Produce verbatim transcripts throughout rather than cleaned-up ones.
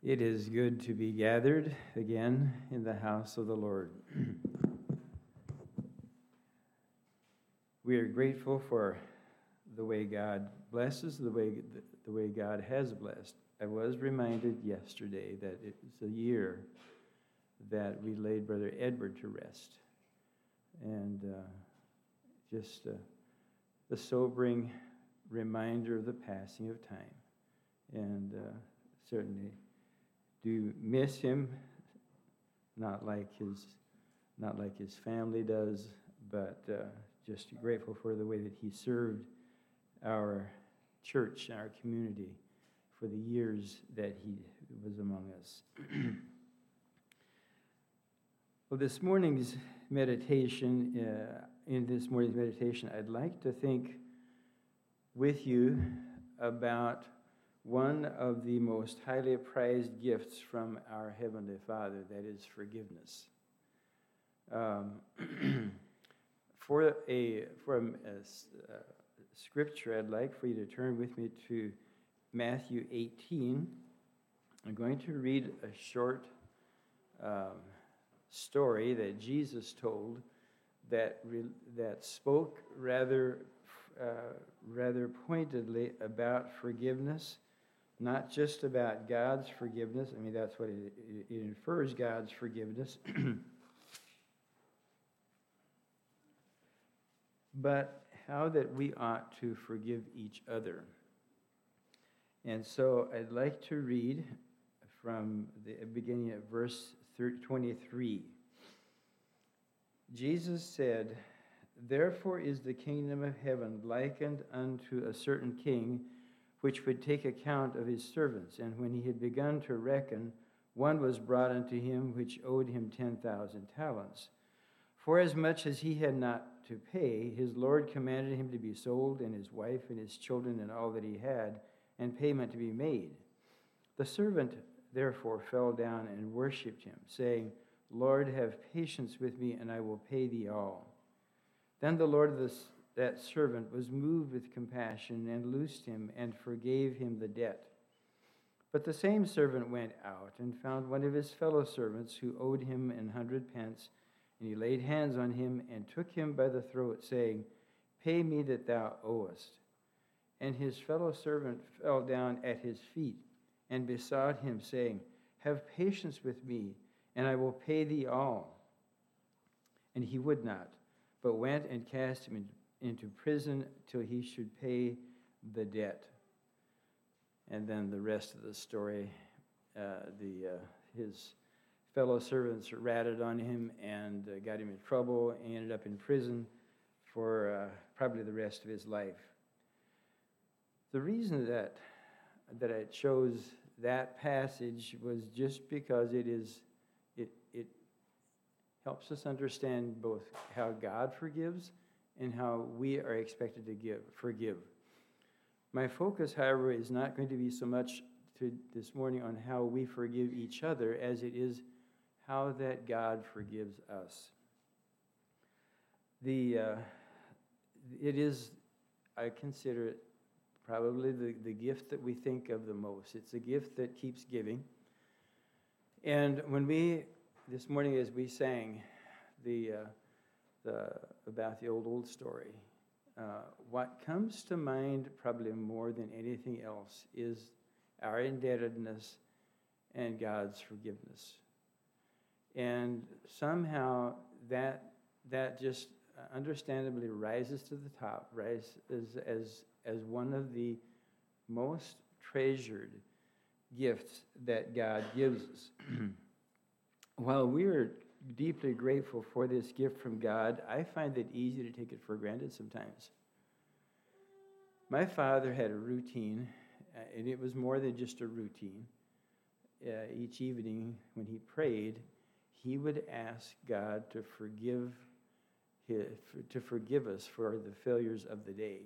It is good to be gathered again in the house of the Lord. We are grateful for the way God blesses, the way the way God has blessed. I was reminded yesterday that it was a year that we laid Brother Edward to rest, and uh, just uh, the sobering reminder of the passing of time, and uh, certainly do miss him, not like his, not like his family does, but uh, just grateful for the way that he served our church and our community for the years that he was among us. Well, this morning's meditation, uh, in this morning's meditation, I'd like to think with you about one of the most highly prized gifts from our Heavenly Father, that is forgiveness. Um, for a for a, a, a scripture, I'd like for you to turn with me to Matthew eighteen. I'm going to read a short um, story that Jesus told that re, that spoke rather uh, rather pointedly about forgiveness. Not just about God's forgiveness. I mean, that's what it, it infers, God's forgiveness. But how that we ought to forgive each other. And so I'd like to read from the beginning of verse twenty-three. Jesus said, "Therefore is the kingdom of heaven likened unto a certain king, which would take account of his servants. And when he had begun to reckon, one was brought unto him which owed him ten thousand talents. Forasmuch as he had not to pay, his Lord commanded him to be sold, and his wife and his children and all that he had, and payment to be made. The servant therefore fell down and worshipped him, saying, Lord, have patience with me, and I will pay thee all. Then the Lord of the that servant was moved with compassion and loosed him and forgave him the debt. But the same servant went out and found one of his fellow servants who owed him an hundred pence, and he laid hands on him and took him by the throat, saying, Pay me that thou owest. And his fellow servant fell down at his feet and besought him, saying, Have patience with me, and I will pay thee all. And he would not, but went and cast him into into prison till he should pay the debt. And then the rest of the story, uh, the uh, his fellow servants ratted on him and uh, got him in trouble. He ended up in prison for uh, probably the rest of his life. The reason that that I chose that passage was just because it is it it helps us understand both how God forgives and how we are expected to give, forgive. My focus, however, is not going to be so much to this morning on how we forgive each other as it is how that God forgives us. The uh, it is, I consider it probably the, the gift that we think of the most. It's a gift that keeps giving. And when we, this morning as we sang the uh, The, about the old, old story. Uh, what comes to mind probably more than anything else is our indebtedness and God's forgiveness. And somehow that that just understandably rises to the top, rises as, as one of the most treasured gifts that God gives us. While we are deeply grateful for this gift from God, I find it easy to take it for granted sometimes. My father had a routine, uh, and it was more than just a routine. Uh, each evening when he prayed, he would ask God to forgive his, to forgive us for the failures of the day.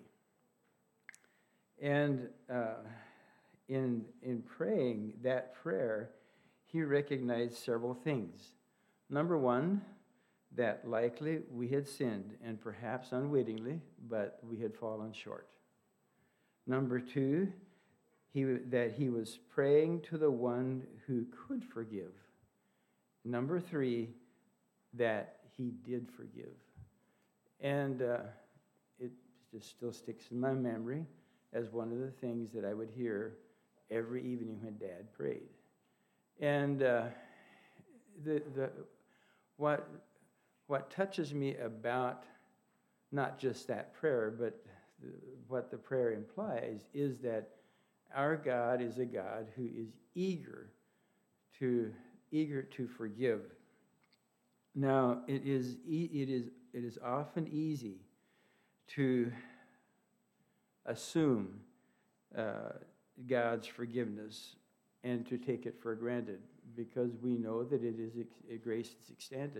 And uh, in in praying that prayer, he recognized several things. Number one, that likely we had sinned, and perhaps unwittingly, but we had fallen short. Number two, he, that he was praying to the one who could forgive. Number three, that he did forgive. And uh, it just still sticks in my memory as one of the things that I would hear every evening when Dad prayed. And uh, the the what what touches me about not just that prayer, but the, what the prayer implies is that our God is a God who is eager to eager to forgive. Now, it is it is it is often easy to assume uh, God's forgiveness and to take it for granted, because we know that it is a grace that's extended.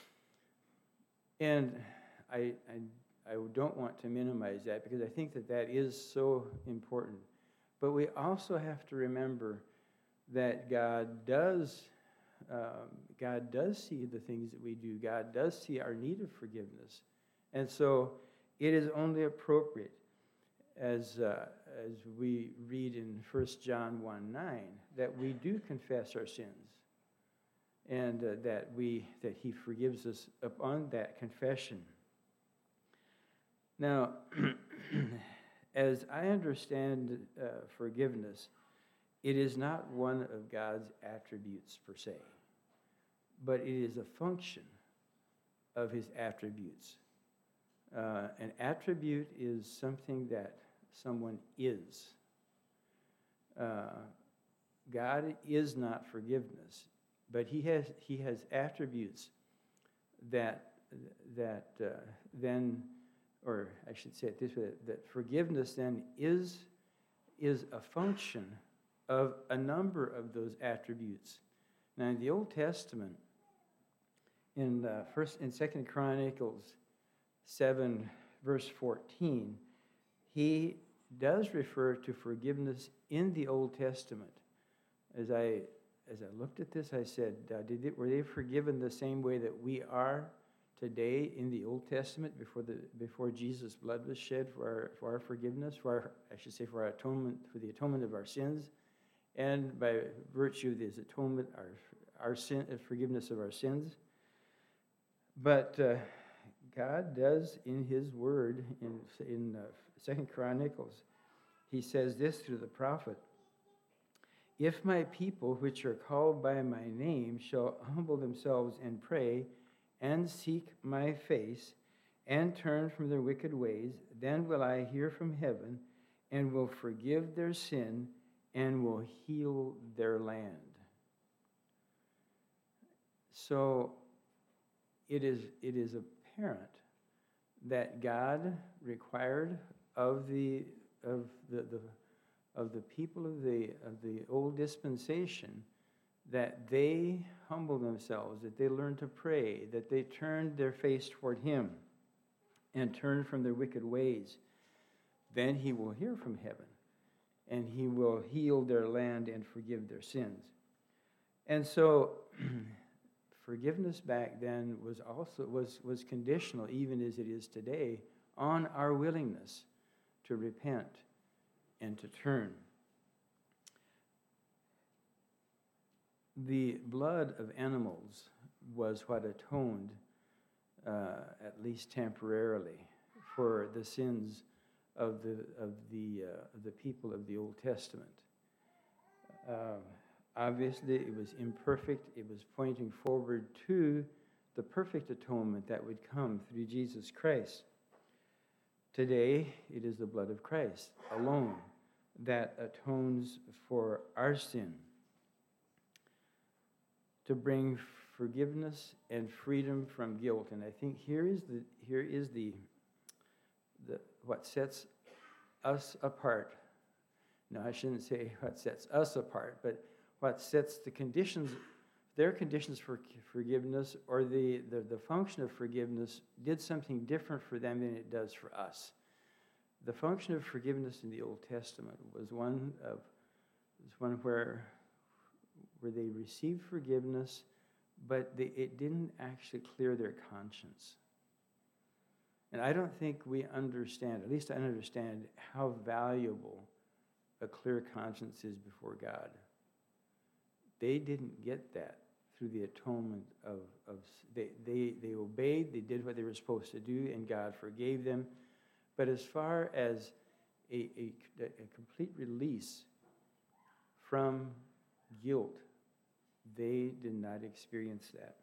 And I, I, I don't want to minimize that, because I think that that is so important. But we also have to remember that God does, um, God does see the things that we do. God does see our need of forgiveness. And so it is only appropriate, as uh, as we read in First John one nine, that we do confess our sins, and uh, that we that he forgives us upon that confession. Now, as I understand uh, forgiveness, it is not one of God's attributes per se, but it is a function of his attributes. Uh, an attribute is something that someone is. Uh, God is not forgiveness, but he has he has attributes that that uh, then, or I should say it this way, that forgiveness then is is a function of a number of those attributes. Now, in the Old Testament, in uh, first in Second Chronicles seven, verse fourteen, he does refer to forgiveness in the Old Testament. As I as I looked at this, I said, uh, did it, were they forgiven the same way that we are today in the Old Testament before the before Jesus' blood was shed for our for our forgiveness, for our, I should say for our atonement, for the atonement of our sins, and by virtue of this atonement, our our sin, forgiveness of our sins. But uh, God does in his word, in, in uh, Second Chronicles, he says this through the prophet, "If my people, which are called by my name, shall humble themselves and pray and seek my face and turn from their wicked ways, then will I hear from heaven and will forgive their sin and will heal their land." So it is, it is apparent that God required of the of the, the of the people of the of the old dispensation that they humble themselves, that they learn to pray, that they turn their face toward him and turn from their wicked ways. Then he will hear from heaven and he will heal their land and forgive their sins. And so forgiveness back then was also was was conditional, even as it is today, on our willingness to repent and to turn. The blood of animals was what atoned, uh, at least temporarily, for the sins of the of the uh, of the people of the Old Testament. Uh, obviously, it was imperfect. It was pointing forward to the perfect atonement that would come through Jesus Christ. Today, it is the blood of Christ alone that atones for our sin, to bring forgiveness and freedom from guilt. And I think here is the here is the the what sets us apart. No, I shouldn't say what sets us apart, but what sets the conditions, their conditions for forgiveness, or the, the, the function of forgiveness did something different for them than it does for us. The function of forgiveness in the Old Testament was one of was one where where they received forgiveness, but they, it didn't actually clear their conscience. And I don't think we understand, at least I understand, how valuable a clear conscience is before God. They didn't get that through the atonement of, of they, they, they obeyed, they did what they were supposed to do, and God forgave them. But as far as a, a, a complete release from guilt, they did not experience that.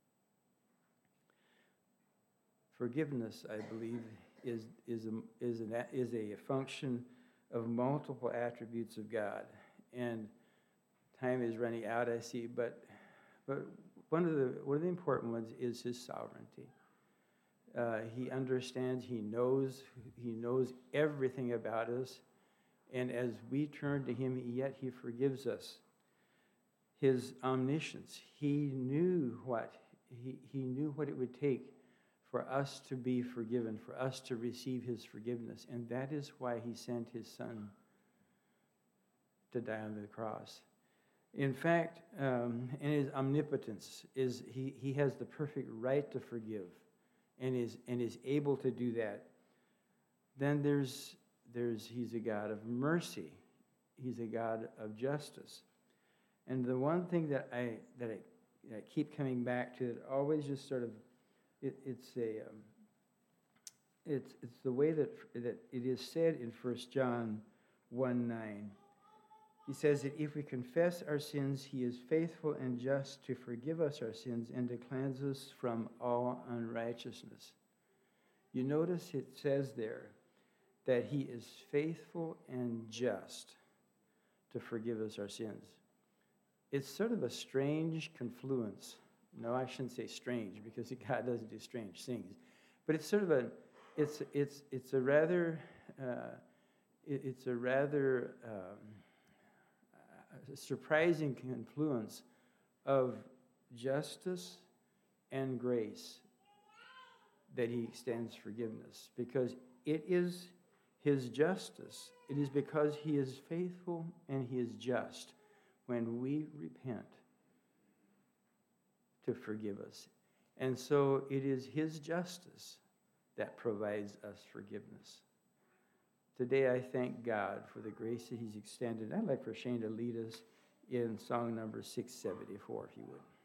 Forgiveness, I believe, is, is, a, is, an, is a function of multiple attributes of God. And time is running out, I see, but but one of the one of the important ones is his sovereignty. Uh, he understands, he knows, he knows everything about us, and as we turn to him, yet he forgives us. His omniscience, he knew what he, he knew what it would take for us to be forgiven, for us to receive his forgiveness, and that is why he sent his son to die on the cross. In fact, um, in his omnipotence, is he, he has the perfect right to forgive, and is and is able to do that. Then there's there's he's a God of mercy, he's a God of justice, and the one thing that I that I, that I keep coming back to, that always just sort of it, it's a um, it's it's the way that that it is said in First John one nine. He says that if we confess our sins, he is faithful and just to forgive us our sins and to cleanse us from all unrighteousness. You notice it says there that he is faithful and just to forgive us our sins. It's sort of a strange confluence. No, I shouldn't say strange, because God doesn't do strange things. But it's sort of a, it's it's it's a rather, uh, it, it's a rather. Um, A surprising confluence of justice and grace that he extends forgiveness, because it is his justice. It is because he is faithful and he is just when we repent to forgive us. And so it is his justice that provides us forgiveness. Today, I thank God for the grace that he's extended. I'd like for Shane to lead us in song number six seventy-four, if you would.